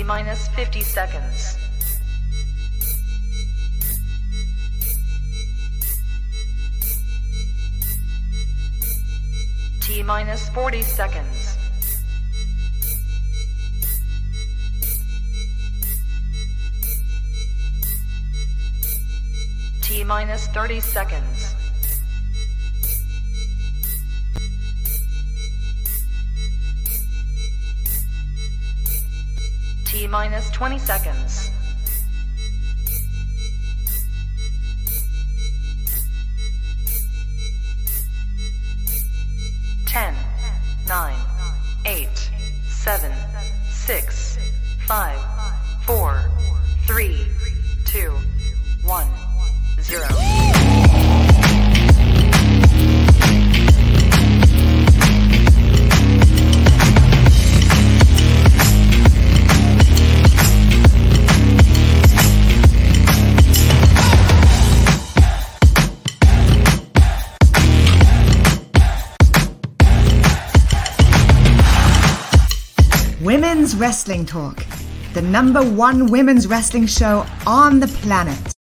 T minus 50 seconds. T minus 40 seconds. T minus 30 seconds. T minus 20 seconds. Ten, 9, 8, 7, 6, 5, 4, 3, 2, 1, 0. Women's Wrestling Talk, the #1 women's wrestling show on the planet.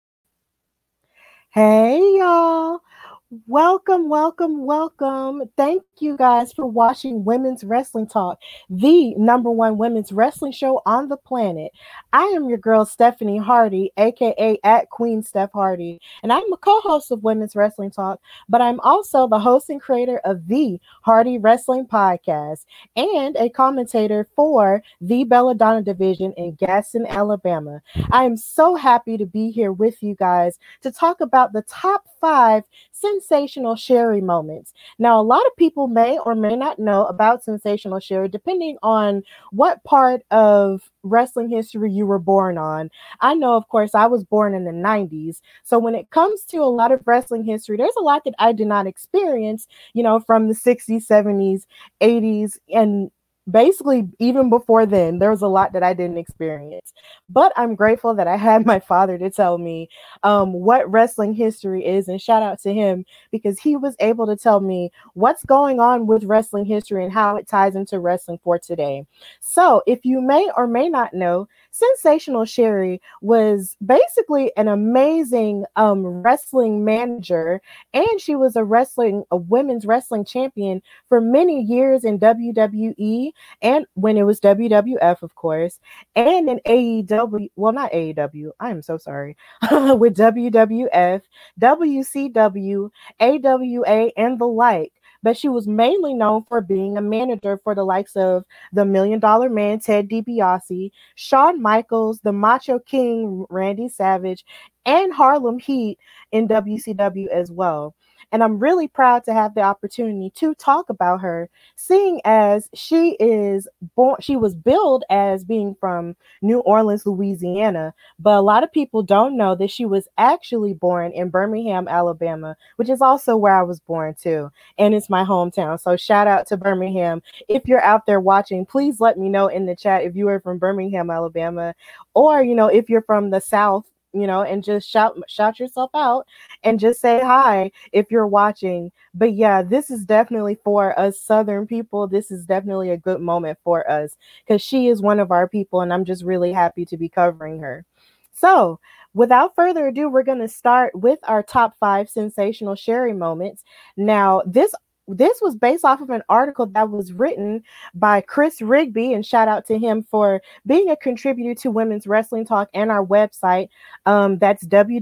Hey y'all, welcome. Thank you guys for watching Women's Wrestling Talk, the #1 women's wrestling show on the planet. I am your girl Stephanie Hardy, aka at Queen Steph Hardy, and I'm a co-host of Women's Wrestling Talk, but I'm also the host and creator of the Hardy Wrestling Podcast and a commentator for the Belladonna Division in Gaston, Alabama. I am so happy to be here with you guys to talk about the top 5 sensational Sherri moments. Now, a lot of people may or may not know about sensational Sherri, depending on what part of wrestling history you were born on. I know, of course, I was born in the 90s. So when it comes to a lot of wrestling history, there's a lot that I did not experience, from the 60s, 70s, 80s, and basically even before then. There was a lot that I didn't experience. But I'm grateful that I had my father to tell me what wrestling history is, and shout out to him because he was able to tell me what's going on with wrestling history and how it ties into wrestling for today. So if you may or may not know, Sensational Sherri was basically an amazing wrestling manager, and she was a women's wrestling champion for many years in WWE, and when it was WWF, of course, and in AEW, well, not AEW, I am so sorry, with WWF, WCW, AWA, and the like. But she was mainly known for being a manager for the likes of the $1 Million Man, Ted DiBiase, Shawn Michaels, the Macho King, Randy Savage, and Harlem Heat in WCW as well. And I'm really proud to have the opportunity to talk about her, seeing as she was billed as being from New Orleans, Louisiana, but a lot of people don't know that she was actually born in Birmingham, Alabama, which is also where I was born too, and it's my hometown. So shout out to Birmingham. If you're out there watching, please let me know in the chat if you are from Birmingham, Alabama, or if you're from the South, and just shout yourself out and just say hi if you're watching. But yeah, this is definitely for us Southern people. This is definitely a good moment for us because she is one of our people, and I'm just really happy to be covering her. So without further ado, we're going to start with our top 5 sensational Sherri moments. Now, this was based off of an article that was written by Chris Rigby, and shout out to him for being a contributor to Women's Wrestling Talk and our website. That's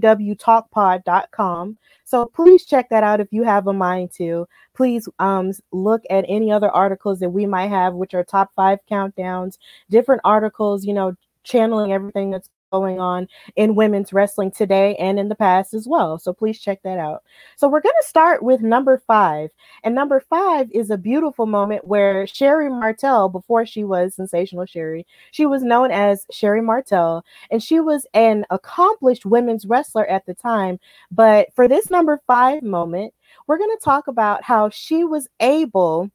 www.talkpod.com. So please check that out if you have a mind to. Please look at any other articles that we might have, which are top 5 countdowns, different articles, channeling everything that's going on in women's wrestling today and in the past as well. So please check that out. So we're going to start with number 5. And number 5 is a beautiful moment where Sherri Martel, before she was Sensational Sherri, she was known as Sherri Martel, and she was an accomplished women's wrestler at the time. But for this number 5 moment, we're going to talk about how she was able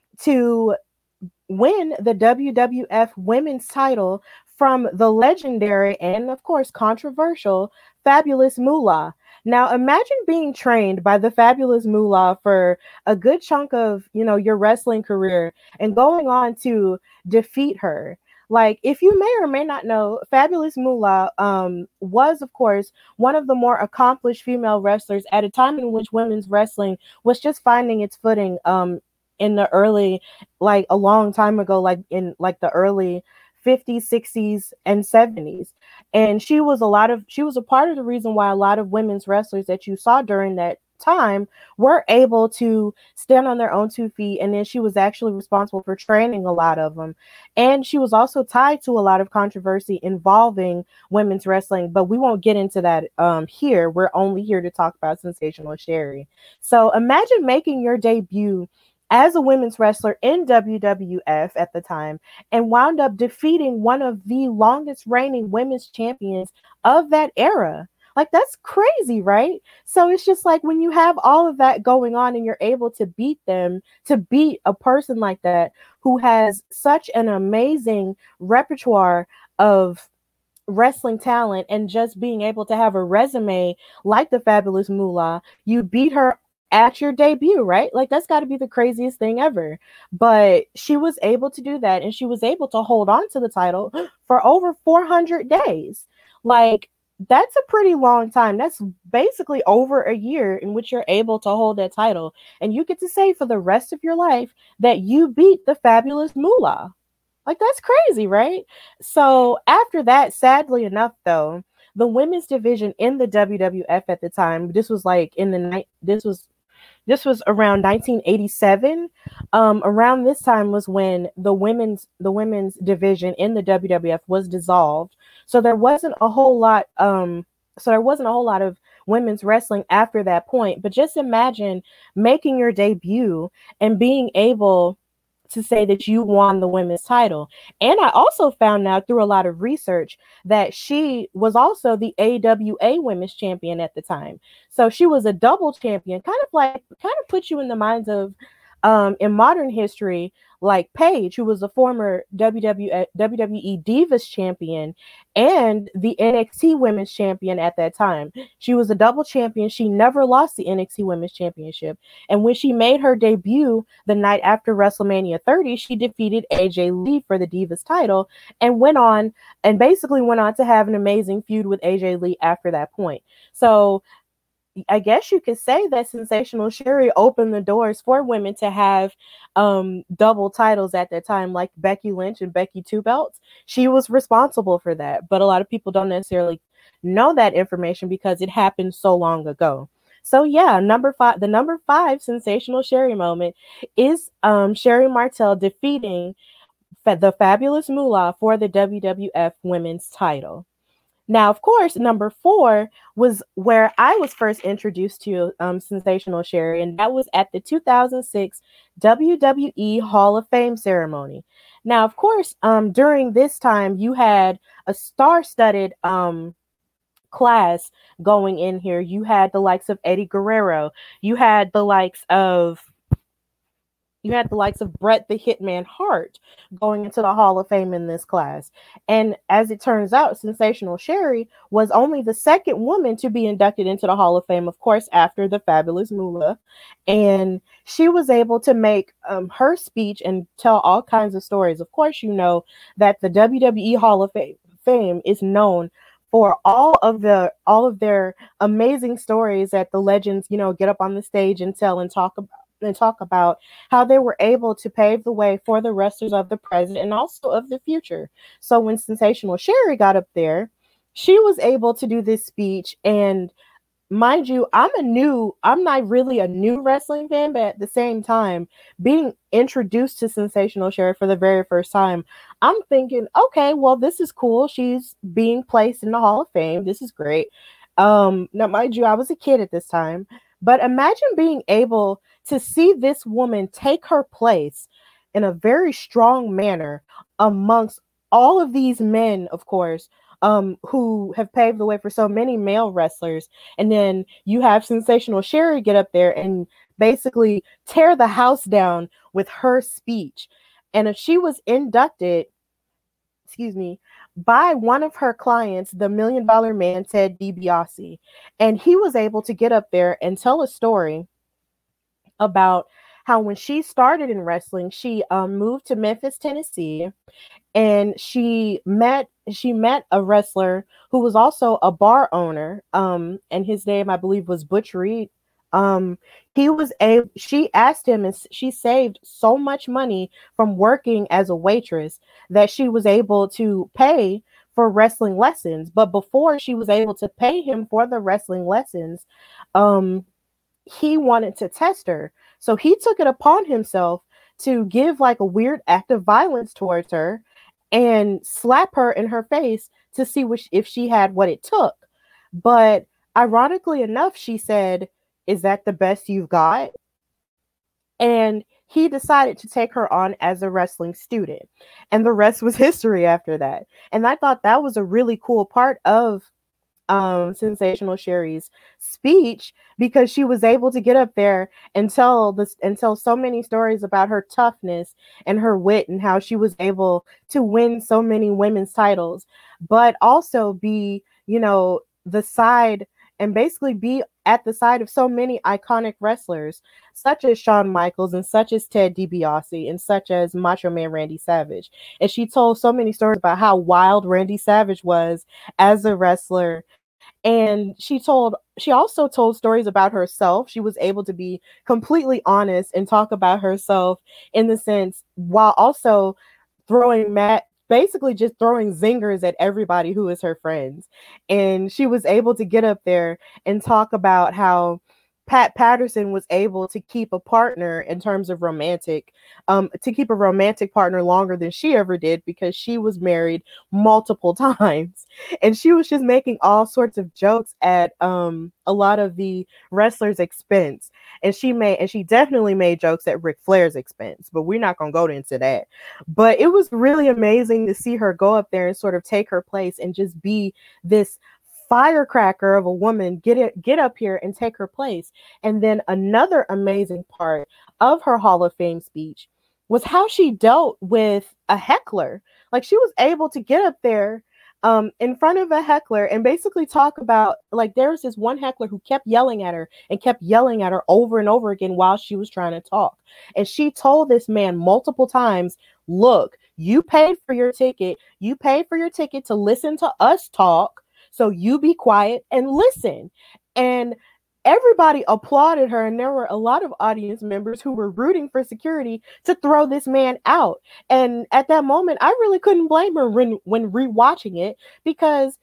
to win the WWF women's title from the legendary and, of course, controversial Fabulous Moolah. Now, imagine being trained by the Fabulous Moolah for a good chunk of, your wrestling career and going on to defeat her. Like, if you may or may not know, Fabulous Moolah was, of course, one of the more accomplished female wrestlers at a time in which women's wrestling was just finding its footing in the early, like a long time ago, like in like the early 50s, 60s, and 70s. And she was a part of the reason why a lot of women's wrestlers that you saw during that time were able to stand on their own 2 feet. And then she was actually responsible for training a lot of them. And she was also tied to a lot of controversy involving women's wrestling, but we won't get into that here. We're only here to talk about Sensational Sherri. So imagine making your debut as a women's wrestler in WWF at the time and wound up defeating one of the longest reigning women's champions of that era. Like, that's crazy, right? So it's just like when you have all of that going on and you're able to beat them, to beat a person like that who has such an amazing repertoire of wrestling talent and just being able to have a resume like the Fabulous Moolah, you beat her at your debut, right? Like, that's got to be the craziest thing ever. But she was able to do that, and she was able to hold on to the title for over 400 days. Like, that's a pretty long time. That's basically over a year in which you're able to hold that title, and you get to say for the rest of your life that you beat the Fabulous Moolah. Like, that's crazy, right? So after that, sadly enough, though, the women's division in the WWF at the time, this was around 1987. Around this time was when the women's division in the WWF was dissolved. So there wasn't a whole lot. Of women's wrestling after that point. But just imagine making your debut and being able to say that you won the women's title. And I also found out through a lot of research that she was also the AWA women's champion at the time. So she was a double champion, kind of put you in the minds of in modern history, like Paige, who was a former WWE Divas champion and the NXT Women's Champion at that time. She was a double champion. She never lost the NXT Women's Championship. And when she made her debut the night after WrestleMania 30, she defeated AJ Lee for the Divas title and went on to have an amazing feud with AJ Lee after that point. So I guess you could say that Sensational Sherri opened the doors for women to have double titles at that time, like Becky Lynch and Becky Two Belts. She was responsible for that, but a lot of people don't necessarily know that information because it happened so long ago. So yeah, the number five Sensational Sherri moment is Sherri Martel defeating the Fabulous Moolah for the WWF Women's title. Now, of course, number 4 was where I was first introduced to Sensational Sherri, and that was at the 2006 WWE Hall of Fame ceremony. Now, of course, during this time, you had a star-studded class going in here. You had the likes of Eddie Guerrero. You had the likes of Bret the Hitman Hart going into the Hall of Fame in this class. And as it turns out, Sensational Sherri was only the second woman to be inducted into the Hall of Fame, of course, after the Fabulous Moolah. And she was able to make her speech and tell all kinds of stories. Of course, you know that the WWE Hall of Fame is known for all of their amazing stories that the legends, get up on the stage and tell and talk about how they were able to pave the way for the wrestlers of the present and also of the future. So when Sensational Sherri got up there, she was able to do this speech. And mind you, I'm not really a new wrestling fan, but at the same time, being introduced to Sensational Sherri for the very first time, I'm thinking, okay, well, this is cool. She's being placed in the Hall of Fame. This is great. Now, mind you, I was a kid at this time, but imagine being able to see this woman take her place in a very strong manner amongst all of these men, of course, who have paved the way for so many male wrestlers. And then you have Sensational Sherri get up there and basically tear the house down with her speech. And if she was inducted, by one of her clients, the $1 Million Man, Ted DiBiase. And he was able to get up there and tell a story about how when she started in wrestling, she moved to Memphis, Tennessee, and she met a wrestler who was also a bar owner, and his name, I believe, was Butch Reed. um she asked him, and she saved so much money from working as a waitress that she was able to pay for wrestling lessons. But before she was able to pay him for the wrestling lessons, um he wanted to test her. So he took it upon himself to give like a weird act of violence towards her and slap her in her face to see if she had what it took. But ironically enough, she said, "Is that the best you've got?" And he decided to take her on as a wrestling student. And the rest was history after that. And I thought that was a really cool part of Sensational Sherry's speech, because she was able to get up there and tell so many stories about her toughness and her wit, and how she was able to win so many women's titles, but also be, the side, and basically be at the side of so many iconic wrestlers, such as Shawn Michaels and such as Ted DiBiase and such as Macho Man Randy Savage. And she told so many stories about how wild Randy Savage was as a wrestler. And she also told stories about herself. She was able to be completely honest and talk about herself, in the sense, while also basically just throwing zingers at everybody who is her friends. And she was able to get up there and talk about how Pat Patterson was able to keep a partner in terms of to keep a romantic partner longer than she ever did, because she was married multiple times. And she was just making all sorts of jokes at a lot of the wrestlers' expense. And she definitely made jokes at Ric Flair's expense, but we're not gonna go into that. But it was really amazing to see her go up there and sort of take her place and just be this firecracker of a woman, get up here and take her place. And then another amazing part of her Hall of Fame speech was how she dealt with a heckler. Like, she was able to get up there in front of a heckler and basically talk about, like, there was this one heckler who kept yelling at her and kept yelling at her over and over again while she was trying to talk. And she told this man multiple times, "Look, you paid for your ticket. You paid for your ticket to listen to us talk. So you be quiet and listen." And everybody applauded her. And there were a lot of audience members who were rooting for security to throw this man out. And at that moment, I really couldn't blame her when rewatching it, because,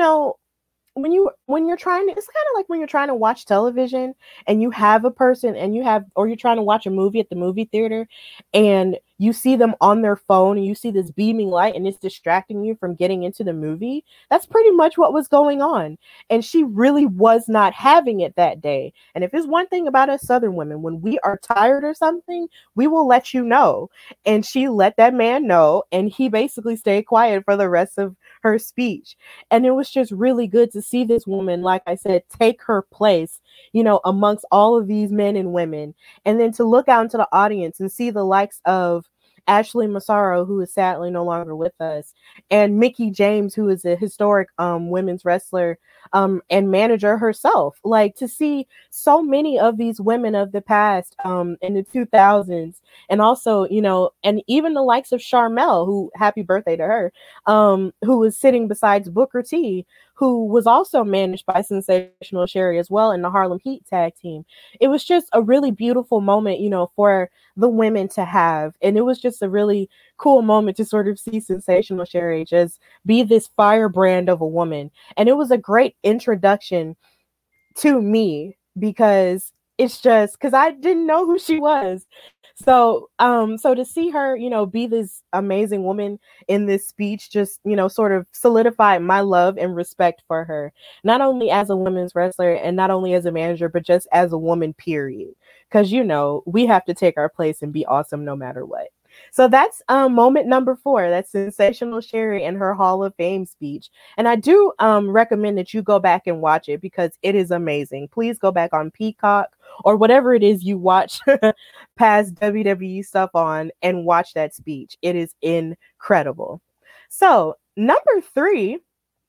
when you're trying to, it's kind of like when you're trying to watch television and you have a person or you're trying to watch a movie at the movie theater and you see them on their phone and you see this beaming light and it's distracting you from getting into the movie. That's pretty much what was going on. And she really was not having it that day. And if it's one thing about us Southern women, when we are tired or something, we will let you know. And she let that man know, and he basically stayed quiet for the rest of her speech. And it was just really good to see this woman, like I said, take her place, amongst all of these men and women. And then to look out into the audience and see the likes of Ashley Massaro, who is sadly no longer with us, and Mickie James, who is a historic women's wrestler and manager herself. Like, to see so many of these women of the past in the 2000s, and also, and even the likes of Sharmell, who, happy birthday to her, who was sitting besides Booker T, who was also managed by Sensational Sherry as well in the Harlem Heat tag team. It was just a really beautiful moment, for the women to have. And it was just a really cool moment to sort of see Sensational Sherry just be this firebrand of a woman. And it was a great introduction to me, because it's just because I didn't know who she was. So to see her, be this amazing woman in this speech, just, sort of solidified my love and respect for her, not only as a women's wrestler and not only as a manager, but just as a woman, period. Because, we have to take our place and be awesome no matter what. So that's moment number 4. That's Sensational Sherry and her Hall of Fame speech. And I do recommend that you go back and watch it, because it is amazing. Please go back on Peacock or whatever it is you watch past WWE stuff on and watch that speech. It is incredible. So number 3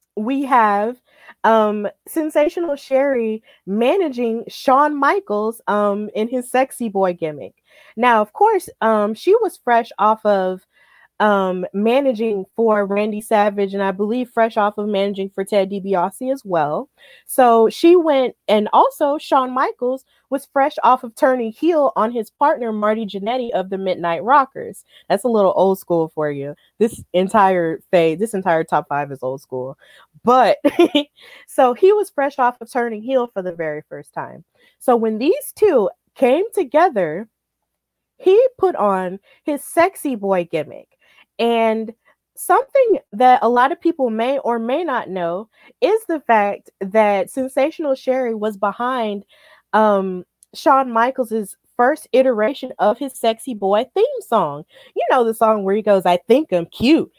we have Sensational Sherry managing Shawn Michaels in his sexy boy gimmick. Now, of course, she was fresh off of managing for Randy Savage, and I believe fresh off of managing for Ted DiBiase as well. So she went, and also Shawn Michaels was fresh off of turning heel on his partner Marty Jannetty of the Midnight Rockers. That's a little old school for you. This entire top five is old school. But so he was fresh off of turning heel for the very first time. So when these two came together, he put on his sexy boy gimmick. And something that a lot of people may or may not know is the fact that Sensational Sherry was behind Shawn Michaels' first iteration of his sexy boy theme song. You know, the song where he goes, I think I'm cute.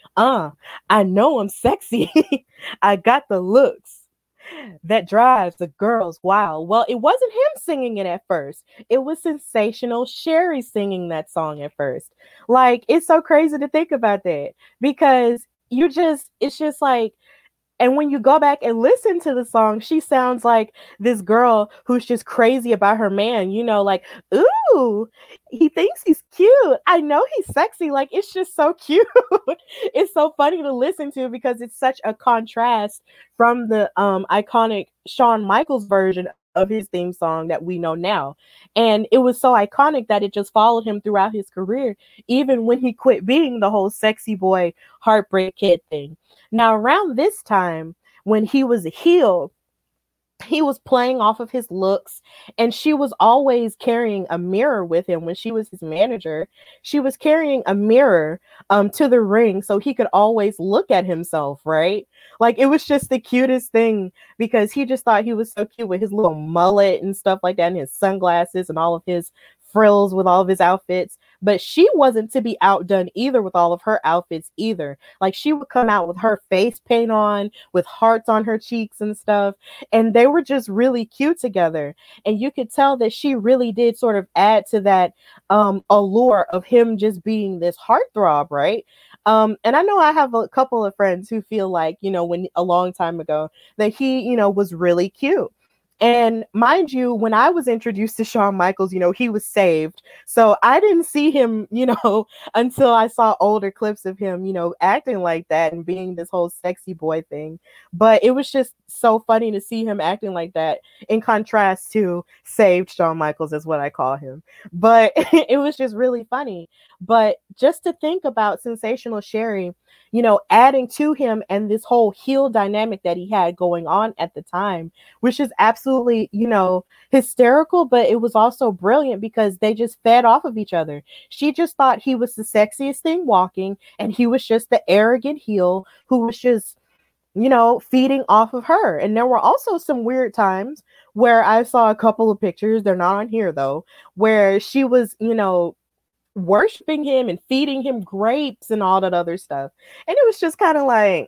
I know I'm sexy. I got the looks that drives the girls wild. Well, it wasn't him singing it at first. It was Sensational Sherry singing that song at first. Like, it's so crazy to think about that because it's just like, and when you go back and listen to the song, she sounds like this girl who's just crazy about her man, you know, like, ooh, he thinks he's cute. I know he's sexy. Like, it's just so cute. It's so funny to listen to because it's such a contrast from the iconic Shawn Michaels version of his theme song that we know now. And it was so iconic that it just followed him throughout his career, even when he quit being the whole sexy boy heartbreak kid thing. Now, around this time, when he was a heel, he was playing off of his looks, and she was always carrying a mirror with him. When she was his manager, she was carrying a mirror to the ring so he could always look at himself, right? Like, it was just the cutest thing because he just thought he was so cute with his little mullet and stuff like that, and his sunglasses and all of his frills with all of his outfits. But she wasn't to be outdone either with all of her outfits either. Like, she would come out with her face paint on, with hearts on her cheeks and stuff, and they were just really cute together. And you could tell that she really did sort of add to that allure of him just being this heartthrob, right? And I know I have a couple of friends who feel like, you know, when a long time ago that he, you know, was really cute. And mind you, when I was introduced to Shawn Michaels, you know, he was saved. So I didn't see him, you know, until I saw older clips of him, you know, acting like that and being this whole sexy boy thing. But it was just so funny to see him acting like that in contrast to saved Shawn Michaels, is what I call him. But it was just really funny. But just to think about Sensational Sherry, you know, adding to him and this whole heel dynamic that he had going on at the time, which is absolutely, you know, hysterical, but it was also brilliant because they just fed off of each other. She just thought he was the sexiest thing walking, and he was just the arrogant heel who was just, you know, feeding off of her. And there were also some weird times where I saw a couple of pictures, they're not on here though, where she was, you know, worshiping him and feeding him grapes and all that other stuff. And it was just kind of like,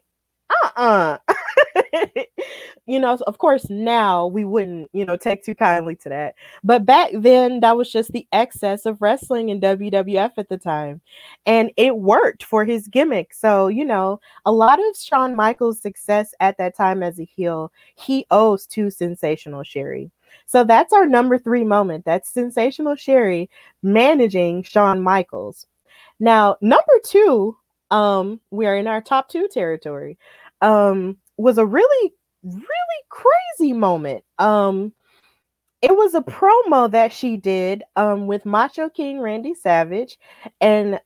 you know, of course, now we wouldn't, you know, take too kindly to that. But back then, that was just the excess of wrestling in WWF at the time. And it worked for his gimmick. So, you know, a lot of Shawn Michaels' success at that time as a heel, he owes to Sensational Sherry. So that's our number 3 moment. That's Sensational Sherry managing Shawn Michaels. Now, number 2, we are in our top 2 territory, was a really, really crazy moment. It was a promo that she did with Macho King Randy Savage and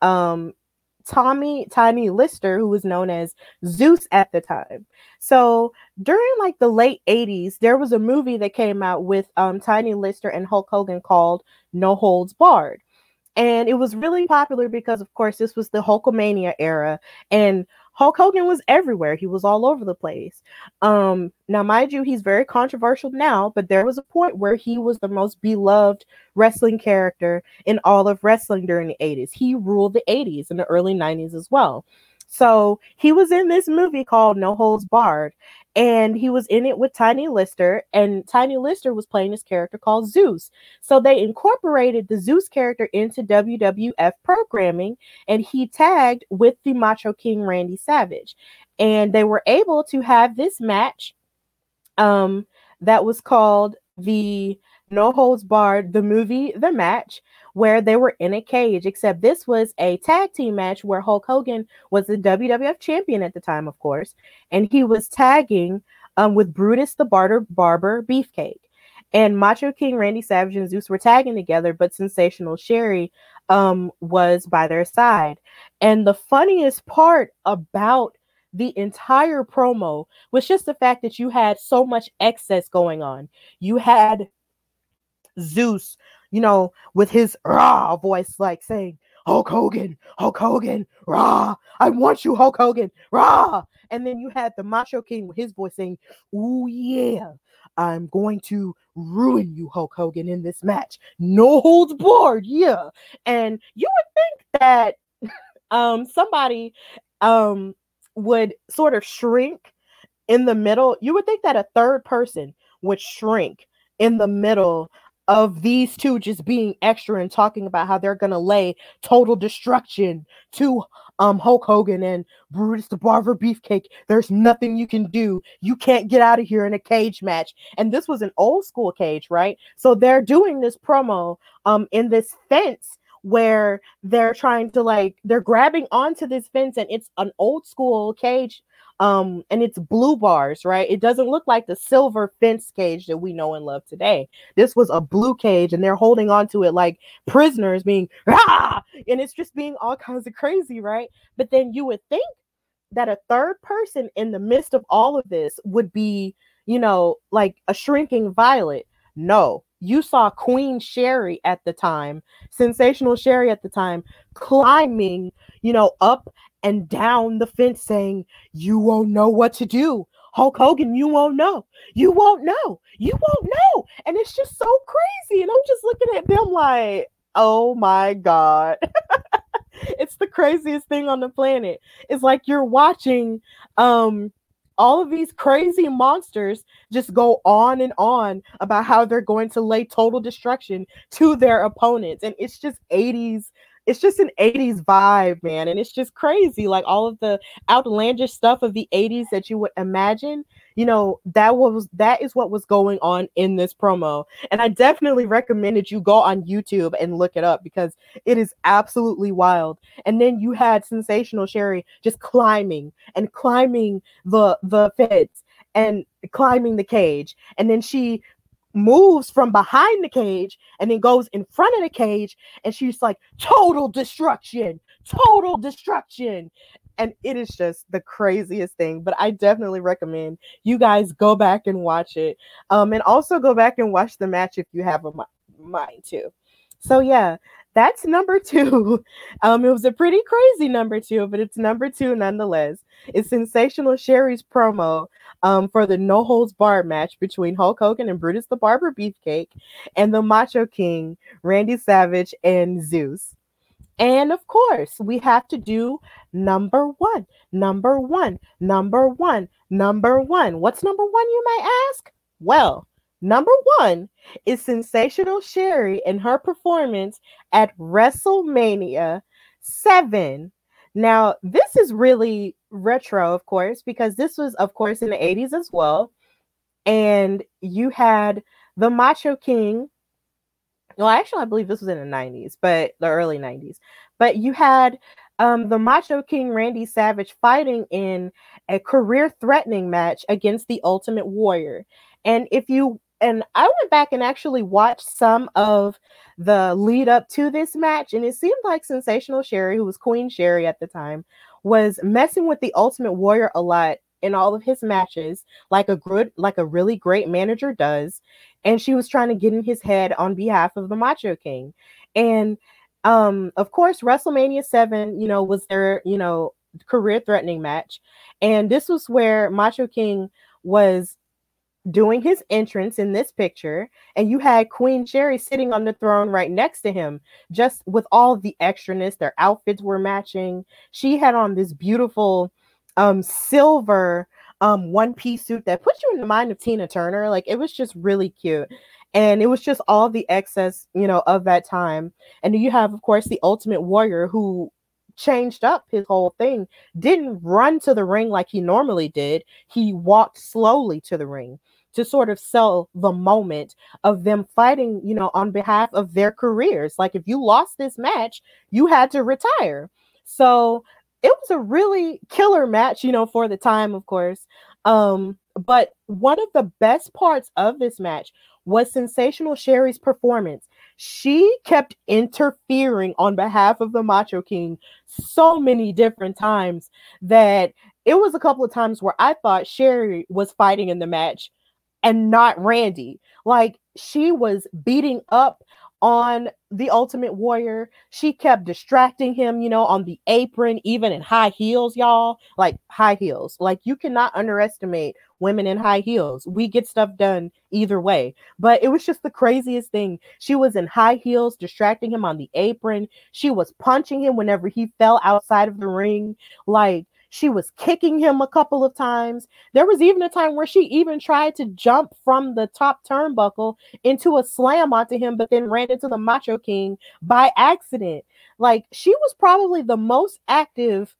Tiny Lister, who was known as Zeus at the time. So during like the late 80s, there was a movie that came out with Tiny Lister and Hulk Hogan called No Holds Barred. And it was really popular because, of course, this was the Hulkamania era, and Hulk Hogan was everywhere. He was all over the place. Now, mind you, he's very controversial now, but there was a point where he was the most beloved wrestling character in all of wrestling during the 80s. He ruled the 80s and the early 90s as well. So he was in this movie called No Holds Barred, and he was in it with Tiny Lister, and Tiny Lister was playing this character called Zeus. So they incorporated the Zeus character into WWF programming, and he tagged with the Macho King Randy Savage, and they were able to have this match that was called the No Holds Barred, the movie, the match, where they were in a cage, except this was a tag team match where Hulk Hogan was the WWF champion at the time, of course, and he was tagging with Brutus the Barber Beefcake. And Macho King Randy Savage and Zeus were tagging together, but Sensational Sherri was by their side. And the funniest part about the entire promo was just the fact that you had so much excess going on. You had Zeus, with his rah voice, like saying, Hulk Hogan, rah, I want you, Hulk Hogan, rah. And then you had the Macho King with his voice saying, ooh, yeah, I'm going to ruin you, Hulk Hogan, in this match. No holds barred, yeah. And you would think that somebody would sort of shrink in the middle. You would think that a third person would shrink in the middle of these two just being extra and talking about how they're going to lay total destruction to Hulk Hogan and Brutus the Barber Beefcake. There's nothing you can do. You can't get out of here in a cage match. And this was an old school cage, right? So they're doing this promo in this fence where they're trying to they're grabbing onto this fence, and it's an old school cage, and it's blue bars, right? It doesn't look like the silver fence cage that we know and love today. This was a blue cage, and they're holding onto it like prisoners, being and it's just being all kinds of crazy, right? But then you would think that a third person in the midst of all of this would be, like a shrinking violet. No, you saw Queen Sherri at the time, Sensational Sherri at the time, climbing, up and down the fence saying, you won't know what to do. Hulk Hogan, you won't know. You won't know. You won't know. And it's just so crazy. And I'm just looking at them like, oh my God. It's the craziest thing on the planet. It's like you're watching all of these crazy monsters just go on and on about how they're going to lay total destruction to their opponents. And it's just 80s. It's just an 80s vibe, man. And it's just crazy. Like all of the outlandish stuff of the 80s that you would imagine, that is what was going on in this promo. And I definitely recommend that you go on YouTube and look it up because it is absolutely wild. And then you had Sensational Sherri just climbing the fence and climbing the cage. And then she moves from behind the cage and then goes in front of the cage, and she's like, total destruction. And it is just the craziest thing. But I definitely recommend you guys go back and watch it, and also go back and watch the match if you have a mind to. So yeah, that's number 2. It was a pretty crazy number 2, but it's number 2 nonetheless. It's Sensational Sherri's promo for the No Holds Barred match between Hulk Hogan and Brutus the Barber Beefcake and the Macho King, Randy Savage, and Zeus. And of course, we have to do number one. What's number 1, you might ask? Well, number 1 is Sensational Sherri and her performance at WrestleMania 7. Now, this is really retro, of course, because this was, of course, in the 80s as well. And you had the Macho King. Well, actually, I believe this was in the 90s, but the early 90s. But you had the Macho King Randy Savage fighting in a career-threatening match against the Ultimate Warrior. And I went back and actually watched some of the lead up to this match, and it seemed like Sensational Sherri, who was Queen Sherri at the time, was messing with the Ultimate Warrior a lot in all of his matches, like a really great manager does. And she was trying to get in his head on behalf of the Macho King. And of course, WrestleMania 7, was their, career threatening match. And this was where Macho King was doing his entrance in this picture, and you had Queen Sherri sitting on the throne right next to him, just with all the extraness. Their outfits were matching. She had on this beautiful silver one-piece suit that puts you in the mind of Tina Turner. Like, it was just really cute. And it was just all the excess, of that time. And you have, of course, the Ultimate Warrior, who changed up his whole thing, didn't run to the ring like he normally did. He walked slowly to the ring to sort of sell the moment of them fighting, on behalf of their careers. Like, if you lost this match, you had to retire. So it was a really killer match, for the time, of course. But one of the best parts of this match was Sensational Sherri's performance. She kept interfering on behalf of the Macho King so many different times that it was a couple of times where I thought Sherri was fighting in the match and not Randy. Like, she was beating up on the Ultimate Warrior. She kept distracting him, on the apron, even in high heels, y'all. Like, high heels. Like, you cannot underestimate women in high heels. We get stuff done either way. But it was just the craziest thing. She was in high heels, distracting him on the apron. She was punching him whenever he fell outside of the ring. Like, she was kicking him a couple of times. There was even a time where she even tried to jump from the top turnbuckle into a slam onto him, but then ran into the Macho King by accident. Like, she was probably the most active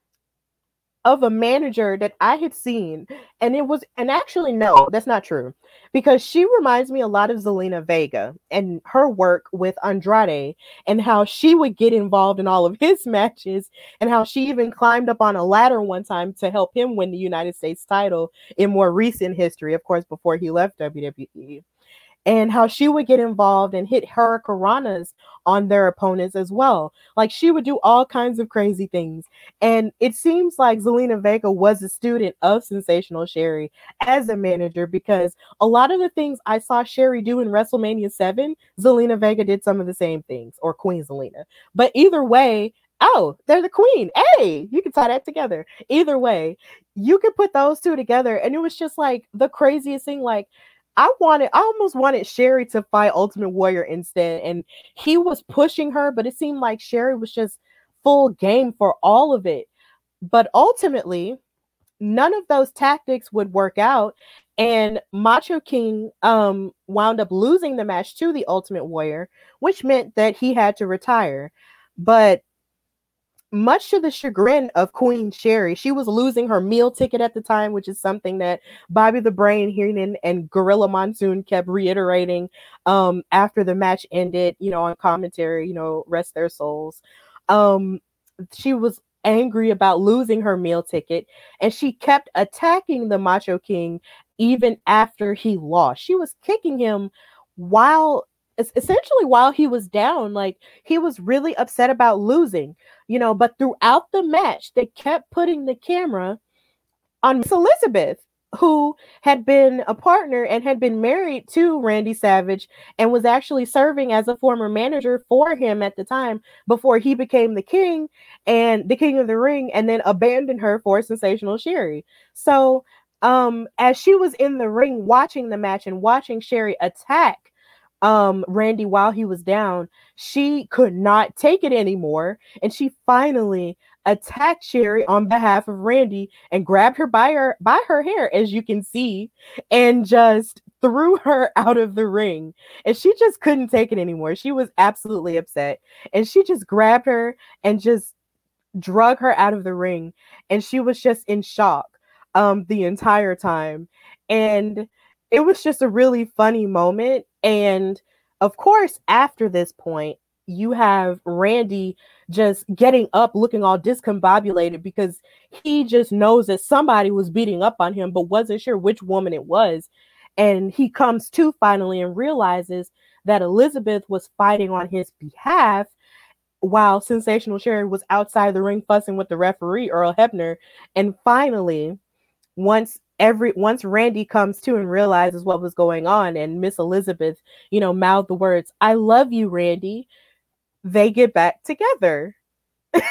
of a manager that I had seen. And actually, no, that's not true, because she reminds me a lot of Zelina Vega and her work with Andrade, and how she would get involved in all of his matches, and how she even climbed up on a ladder one time to help him win the United States title in more recent history, of course, before he left WWE. And how she would get involved and hit hurricanranas on their opponents as well. Like, she would do all kinds of crazy things. And it seems like Zelina Vega was a student of Sensational Sherri as a manager, because a lot of the things I saw Sherri do in WrestleMania 7, Zelina Vega did some of the same things, or Queen Zelina. But either way, oh, they're the queen. Hey, you can tie that together. Either way, you could put those two together. And it was just like the craziest thing. Like, I almost wanted Sherri to fight Ultimate Warrior instead. And he was pushing her, but it seemed like Sherri was just full game for all of it. But ultimately, none of those tactics would work out. And Macho King wound up losing the match to the Ultimate Warrior, which meant that he had to retire. But much to the chagrin of Queen Sherri, she was losing her meal ticket at the time, which is something that Bobby the Brain Heenan and Gorilla Monsoon kept reiterating after the match ended, on commentary, rest their souls. She was angry about losing her meal ticket, and she kept attacking the Macho King even after he lost. She was kicking him essentially while he was down. Like, he was really upset about losing, but throughout the match, they kept putting the camera on Miss Elizabeth, who had been a partner and had been married to Randy Savage and was actually serving as a former manager for him at the time before he became the king and the king of the ring, and then abandoned her for Sensational Sherri. So as she was in the ring watching the match and watching Sherri attack Randy while he was down, she could not take it anymore, and she finally attacked Sherri on behalf of Randy and grabbed her by her hair, as you can see, and just threw her out of the ring. And she just couldn't take it anymore. She was absolutely upset, and she just grabbed her and just drug her out of the ring, and she was just in shock the entire time. And it was just a really funny moment. And of course, after this point, you have Randy just getting up looking all discombobulated, because he just knows that somebody was beating up on him, but wasn't sure which woman it was. And he comes to finally and realizes that Elizabeth was fighting on his behalf, while Sensational Sherri was outside the ring fussing with the referee, Earl Hebner. And finally, once Randy comes to and realizes what was going on, and Miss Elizabeth, mouthed the words, "I love you, Randy," they get back together.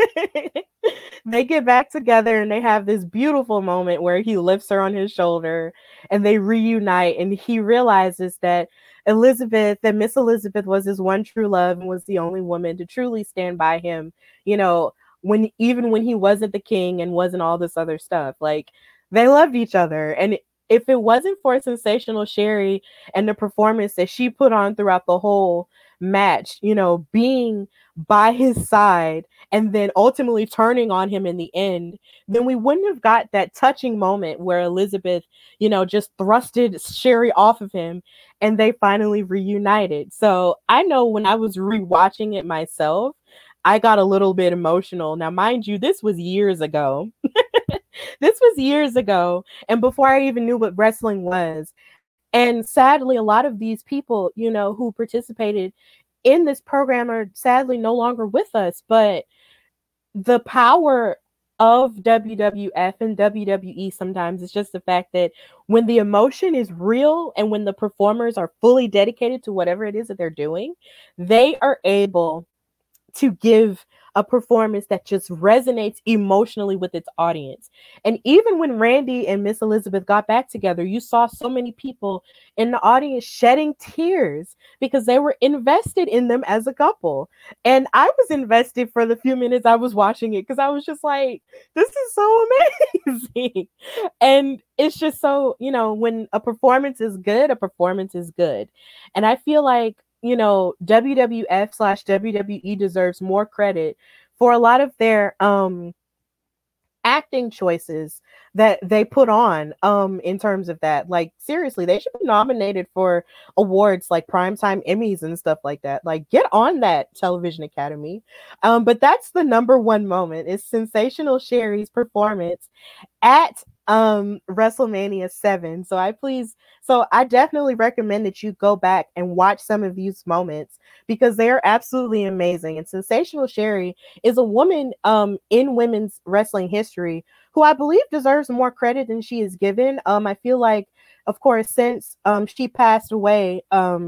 They get back together and they have this beautiful moment where he lifts her on his shoulder and they reunite, and he realizes that Miss Elizabeth was his one true love and was the only woman to truly stand by him, you know, even when he wasn't the king and wasn't all this other stuff. Like, they loved each other. And if it wasn't for Sensational Sherri and the performance that she put on throughout the whole match, you know, being by his side and then ultimately turning on him in the end, then we wouldn't have got that touching moment where Elizabeth, you know, just thrusted Sherri off of him and they finally reunited. So I know when I was rewatching it myself, I got a little bit emotional. Now, mind you, this was years ago. This was years ago, and before I even knew what wrestling was. And sadly, a lot of these people, you know, who participated in this program are sadly no longer with us. But the power of WWF and WWE sometimes is just the fact that when the emotion is real and when the performers are fully dedicated to whatever it is that they're doing, they are able to give a performance that just resonates emotionally with its audience. And even when Randy and Miss Elizabeth got back together, you saw so many people in the audience shedding tears because they were invested in them as a couple. And I was invested for the few minutes I was watching it because I was just like, this is so amazing. And it's just so, you know, when a performance is good, a performance is good. And I feel like, you know, WWF/WWE deserves more credit for a lot of their acting choices that they put on in terms of that. Like, seriously, they should be nominated for awards like Primetime Emmys and stuff like that. Like, get on that, Television Academy. But that's the number one moment, is Sensational Sherri's performance at WrestleMania 7. So I definitely recommend that you go back and watch some of these moments because they are absolutely amazing. And Sensational Sherri is a woman in women's wrestling history who I believe deserves more credit than she is given. I feel like, of course, since she passed away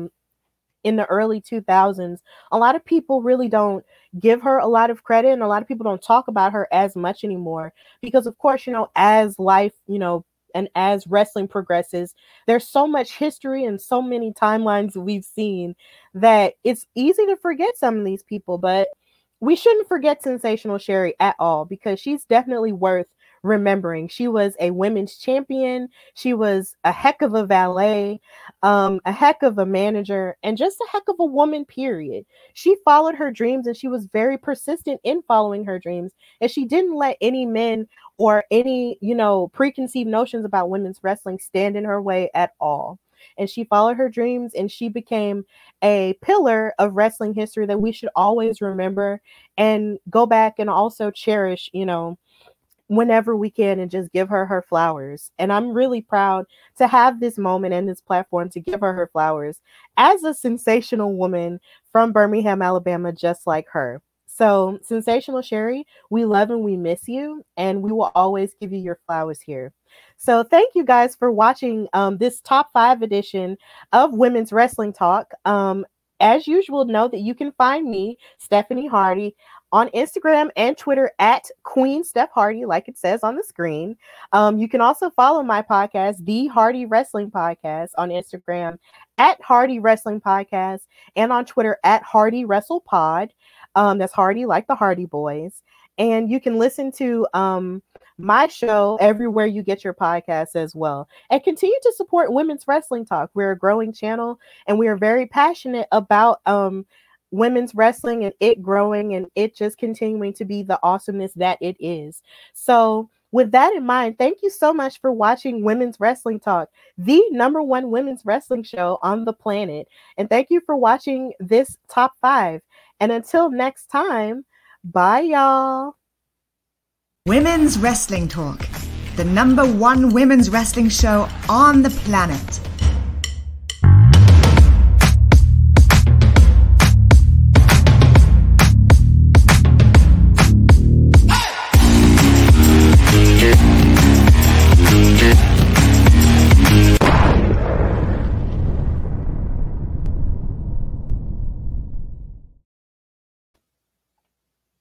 in the early 2000s, a lot of people really don't give her a lot of credit, and a lot of people don't talk about her as much anymore because, of course, you know, as life, you know, and as wrestling progresses, there's so much history and so many timelines we've seen that it's easy to forget some of these people. But we shouldn't forget Sensational Sherri at all because she's definitely worth remembering. She was a women's champion. She was a heck of a valet, a heck of a manager, and just a heck of a woman, period. She followed her dreams and she was very persistent in following her dreams. And she didn't let any men or any, you know, preconceived notions about women's wrestling stand in her way at all. And she followed her dreams and she became a pillar of wrestling history that we should always remember and go back and also cherish, you know, whenever we can, and just give her her flowers. And I'm really proud to have this moment and this platform to give her her flowers as a sensational woman from Birmingham, Alabama, just like her. So, Sensational Sherri, we love and we miss you, and we will always give you your flowers here. So thank you guys for watching this top 5 edition of Women's Wrestling Talk. As usual, know that you can find me, Stephanie Hardy, on Instagram and Twitter at Queen Steph Hardy, like it says on the screen. You can also follow my podcast, The Hardy Wrestling Podcast, on Instagram at Hardy Wrestling Podcast and on Twitter at Hardy Wrestle Pod. That's Hardy like the Hardy Boys. And you can listen to my show everywhere you get your podcasts as well. And continue to support Women's Wrestling Talk. We're a growing channel and we are very passionate about women's wrestling and it growing and it just continuing to be the awesomeness that it is. So with that in mind, thank you so much for watching Women's Wrestling Talk, the #1 women's wrestling show on the planet. And thank you for watching this top 5. And until next time, bye, y'all. Women's Wrestling Talk, the #1 women's wrestling show on the planet.